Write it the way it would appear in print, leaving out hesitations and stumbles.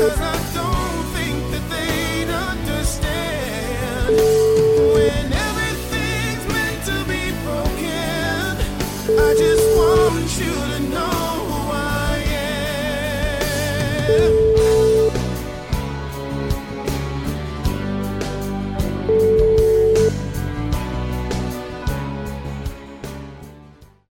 I don't think that they'd understand. When everything's meant to be broken, I just